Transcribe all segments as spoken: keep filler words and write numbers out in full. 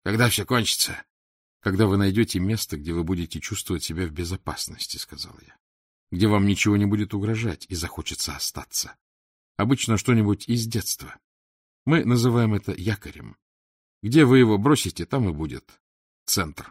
Когда все кончится? — Когда вы найдете место, где вы будете чувствовать себя в безопасности, — сказал я, — где вам ничего не будет угрожать и захочется остаться. Обычно что-нибудь из детства. Мы называем это якорем. Где вы его бросите, там и будет центр.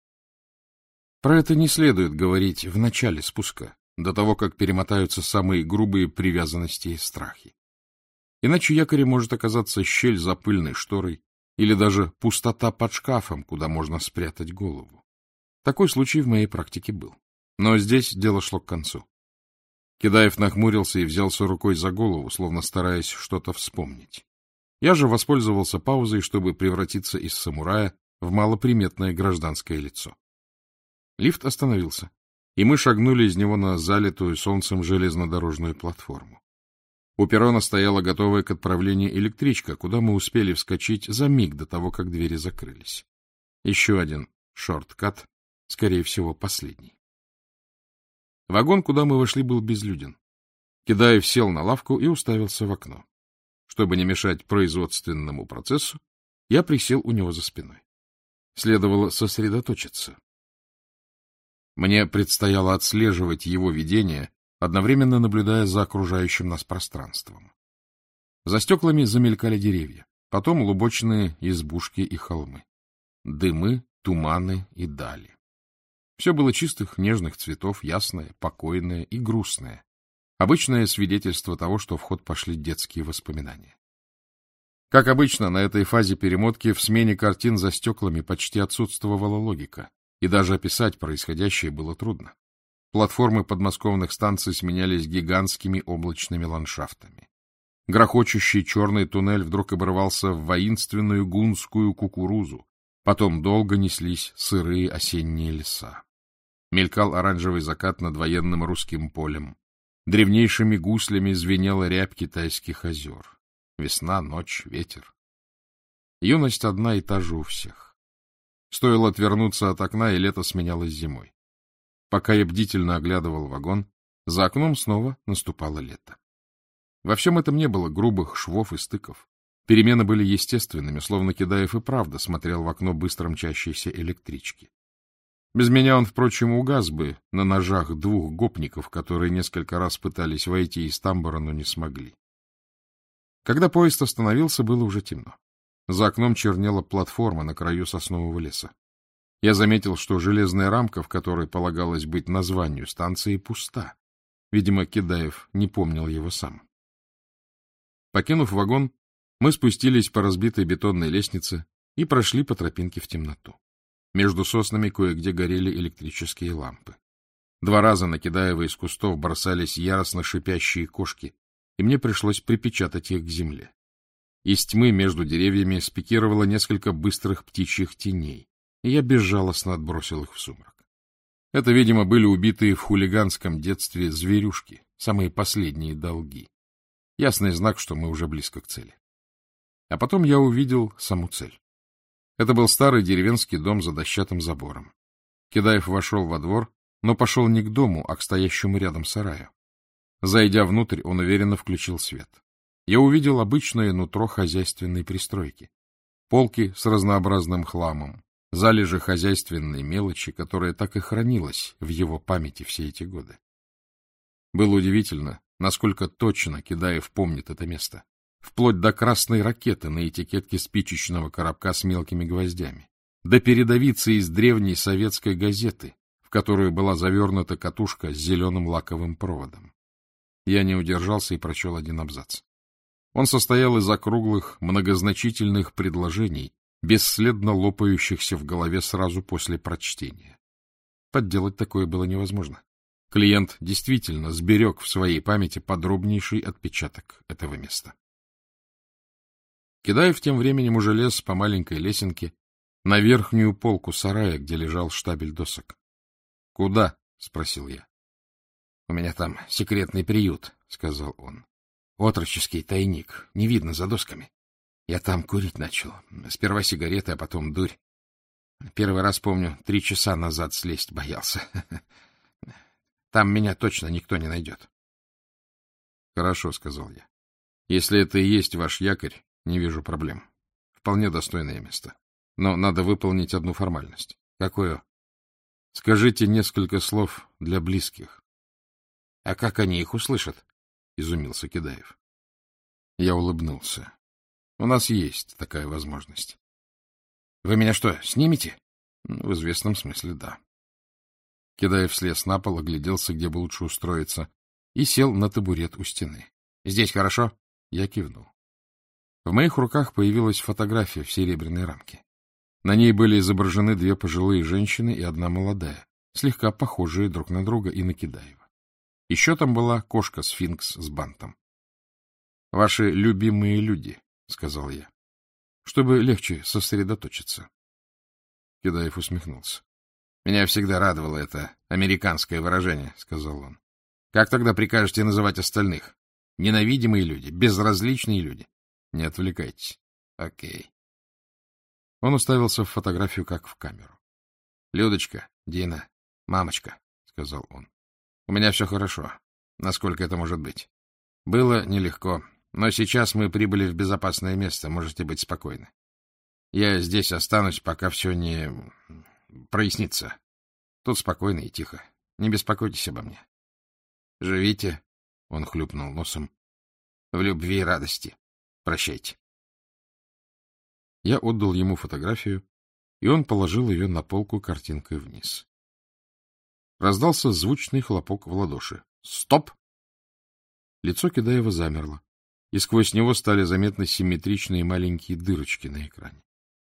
Про это не следует говорить в начале спуска, до того, как перемотаются самые грубые привязанности и страхи. Иначе якорем может оказаться щель за пыльной шторой или даже пустота под шкафом, куда можно спрятать голову. Такой случай в моей практике был. Но здесь дело шло к концу. Кидаев нахмурился и взялся рукой за голову, словно стараясь что-то вспомнить. Я же воспользовался паузой, чтобы превратиться из самурая в малоприметное гражданское лицо. Лифт остановился, и мы шагнули из него на залитую солнцем железнодорожную платформу. У перрона стояла готовая к отправлению электричка, куда мы успели вскочить за миг до того, как двери закрылись. Еще один шорткат, скорее всего, последний. Вагон, куда мы вошли, был безлюден. Кидаев сел на лавку и уставился в окно. Чтобы не мешать производственному процессу, я присел у него за спиной. Следовало сосредоточиться. Мне предстояло отслеживать его видение, одновременно наблюдая за окружающим нас пространством. За стеклами замелькали деревья, потом лубочные избушки и холмы. Дымы, туманы и дали. Все было чистых, нежных цветов, ясное, покойное и грустное. Обычное свидетельство того, что в ход пошли детские воспоминания. Как обычно, на этой фазе перемотки в смене картин за стеклами почти отсутствовала логика, и даже описать происходящее было трудно. Платформы подмосковных станций сменялись гигантскими облачными ландшафтами. Грохочущий черный туннель вдруг обрывался в воинственную гунскую кукурузу, потом долго неслись сырые осенние леса. Мелькал оранжевый закат над военным русским полем. Древнейшими гуслями звенела рябь китайских озер. Весна, ночь, ветер. Юность одна и та же у всех. Стоило отвернуться от окна, и лето сменялось зимой. Пока я бдительно оглядывал вагон, за окном снова наступало лето. Во всем этом не было грубых швов и стыков. Перемены были естественными, словно Кидаев и правда смотрел в окно быстро мчащейся электрички. Без меня он, впрочем, угас бы на ножах двух гопников, которые несколько раз пытались войти из тамбура, но не смогли. Когда поезд остановился, было уже темно. За окном чернела платформа на краю соснового леса. Я заметил, что железная рамка, в которой полагалось быть названию станции, пуста. Видимо, Кидаев не помнил его сам. Покинув вагон, мы спустились по разбитой бетонной лестнице и прошли по тропинке в темноту. Между соснами кое-где горели электрические лампы. Два раза на Кидаева из кустов бросались яростно шипящие кошки, и мне пришлось припечатать их к земле. Из тьмы между деревьями спикировало несколько быстрых птичьих теней, и я безжалостно отбросил их в сумрак. Это, видимо, были убитые в хулиганском детстве зверюшки, самые последние долги. Ясный знак, что мы уже близко к цели. А потом я увидел саму цель. Это был старый деревенский дом за дощатым забором. Кидаев вошел во двор, но пошел не к дому, а к стоящему рядом сараю. Зайдя внутрь, он уверенно включил свет. Я увидел обычное нутро хозяйственной пристройки. Полки с разнообразным хламом, залежи хозяйственной мелочи, которая так и хранилась в его памяти все эти годы. Было удивительно, насколько точно Кидаев помнит это место. Вплоть до красной ракеты на этикетке спичечного коробка с мелкими гвоздями, до передовицы из древней советской газеты, в которую была завернута катушка с зеленым лаковым проводом. Я не удержался и прочел один абзац. Он состоял из округлых, многозначительных предложений, бесследно лопающихся в голове сразу после прочтения. Подделать такое было невозможно. Клиент действительно сберег в своей памяти подробнейший отпечаток этого места. Кидаев тем временем уже лез по маленькой лесенке на верхнюю полку сарая, где лежал штабель досок. — Куда? — спросил я. — У меня там секретный приют, — сказал он. — Отроческий тайник, не видно за досками. Я там курить начал. Сперва сигареты, а потом дурь. Первый раз, помню, три часа назад слезть боялся. Там меня точно никто не найдет. — Хорошо, — сказал я. — Если это и есть ваш якорь, не вижу проблем. Вполне достойное место. Но надо выполнить одну формальность. — Какую? — Скажите несколько слов для близких. — А как они их услышат? — изумился Кидаев. Я улыбнулся. У нас есть такая возможность. — Вы меня что, снимете? — В известном смысле, да. Кидаев слез на пол, огляделся, где бы лучше устроиться, и сел на табурет у стены. — Здесь хорошо? Я кивнул. В моих руках появилась фотография в серебряной рамке. На ней были изображены две пожилые женщины и одна молодая, слегка похожие друг на друга и на Кидаева. Еще там была кошка-сфинкс с бантом. — Ваши любимые люди, — сказал я, — чтобы легче сосредоточиться. Кидаев усмехнулся. — Меня всегда радовало это американское выражение, — сказал он. — Как тогда прикажете называть остальных? Ненавидимые люди, безразличные люди. Не отвлекайтесь. Окей. Он уставился в фотографию, как в камеру. — Людочка, Дина, мамочка, — сказал он. — У меня все хорошо, насколько это может быть. Было нелегко, но сейчас мы прибыли в безопасное место, можете быть спокойны. Я здесь останусь, пока все не прояснится. Тут спокойно и тихо. Не беспокойтесь обо мне. Живите, — он хлюпнул носом, — в любви и радости. Прощайте. Я отдал ему фотографию, и он положил ее на полку картинкой вниз. Раздался звучный хлопок в ладоши. «Стоп!» Лицо Кидаева замерло, и сквозь него стали заметны симметричные маленькие дырочки на экране.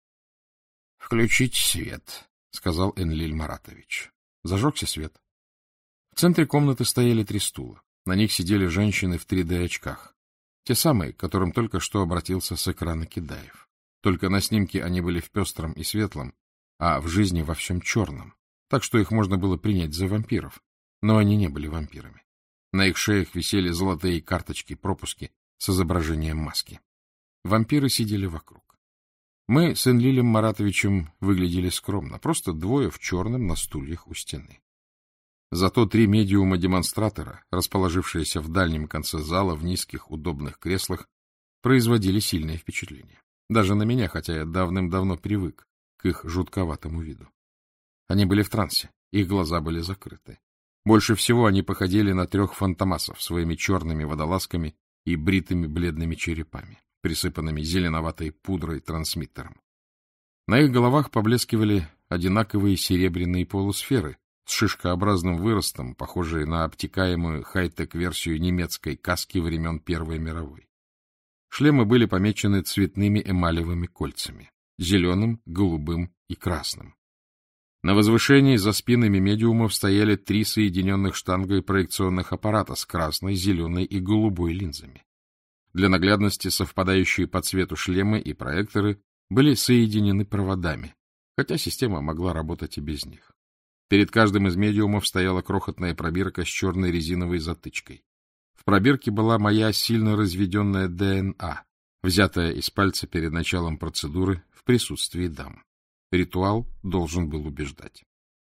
— Включите свет, — сказал Энлиль Маратович. Зажегся свет. В центре комнаты стояли три стула. На них сидели женщины в три дэ очках. Те самые, к которым только что обратился с экрана Кидаев. Только на снимке они были в пестром и светлом, а в жизни во всем черном, так что их можно было принять за вампиров. Но они не были вампирами. На их шеях висели золотые карточки-пропуски с изображением маски. Вампиры сидели вокруг. Мы с Энлилем Маратовичем выглядели скромно, просто двое в черном на стульях у стены. Зато три медиума-демонстратора, расположившиеся в дальнем конце зала в низких удобных креслах, производили сильное впечатление. Даже на меня, хотя я давным-давно привык к их жутковатому виду. Они были в трансе, их глаза были закрыты. Больше всего они походили на трех фантомасов своими черными водолазками и бритыми бледными черепами, присыпанными зеленоватой пудрой-трансмиттером. На их головах поблескивали одинаковые серебряные полусферы с шишкообразным выростом, похожие на обтекаемую хай-тек-версию немецкой каски времен Первой мировой. Шлемы были помечены цветными эмалевыми кольцами — зеленым, голубым и красным. На возвышении за спинами медиумов стояли три соединенных штангой проекционных аппарата с красной, зеленой и голубой линзами. Для наглядности совпадающие по цвету шлемы и проекторы были соединены проводами, хотя система могла работать и без них. Перед каждым из медиумов стояла крохотная пробирка с черной резиновой затычкой. В пробирке была моя сильно разведенная дэ эн а, взятая из пальца перед началом процедуры в присутствии дам. Ритуал должен был убеждать.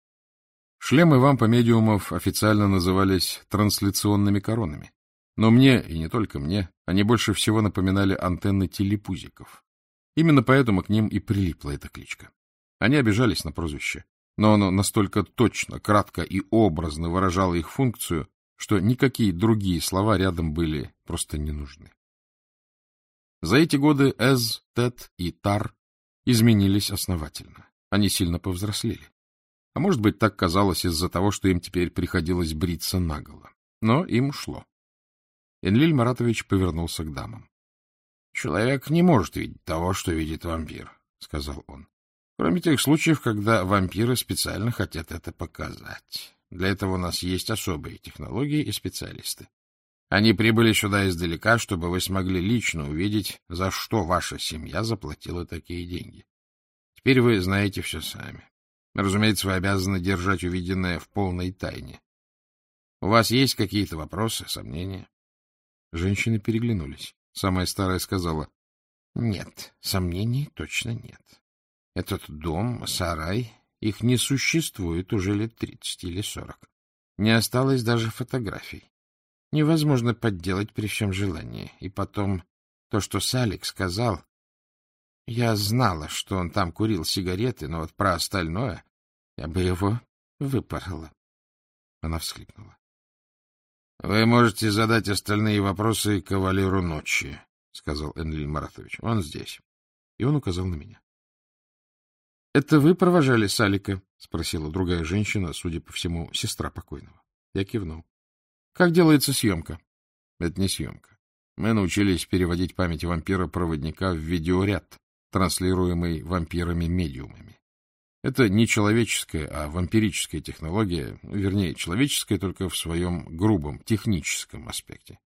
Шлемы вампа-медиумов официально назывались трансляционными коронами. Но мне, и не только мне, они больше всего напоминали антенны телепузиков. Именно поэтому к ним и прилипла эта кличка. Они обижались на прозвище, но оно настолько точно, кратко и образно выражало их функцию, что никакие другие слова рядом были просто не нужны. За эти годы Эз, Тет и Тар изменились основательно. Они сильно повзрослели. А может быть, так казалось из-за того, что им теперь приходилось бриться наголо. Но им шло. Энлиль Маратович повернулся к дамам. — Человек не может видеть того, что видит вампир, — сказал он. — Кроме тех случаев, когда вампиры специально хотят это показать. Для этого у нас есть особые технологии и специалисты. Они прибыли сюда издалека, чтобы вы смогли лично увидеть, за что ваша семья заплатила такие деньги. Теперь вы знаете все сами. Разумеется, вы обязаны держать увиденное в полной тайне. У вас есть какие-то вопросы, сомнения? Женщины переглянулись. Самая старая сказала: — Нет, сомнений точно нет. Этот дом, сарай, их не существует уже лет тридцать или сорок. Не осталось даже фотографий. Невозможно подделать при всем желании. И потом, то, что Салик сказал... Я знала, что он там курил сигареты, но вот про остальное я бы его выпорола. Она всхлипнула. — Вы можете задать остальные вопросы кавалеру ночи, — сказал Энлиль Маратович. — Он здесь. И он указал на меня. — Это вы провожали Салика? — спросила другая женщина, судя по всему, сестра покойного. Я кивнул. — Как делается съемка? — Это не съемка. Мы научились переводить память вампира-проводника в видеоряд, транслируемый вампирами-медиумами. Это не человеческая, а вампирическая технология, вернее, человеческая только в своем грубом, техническом аспекте.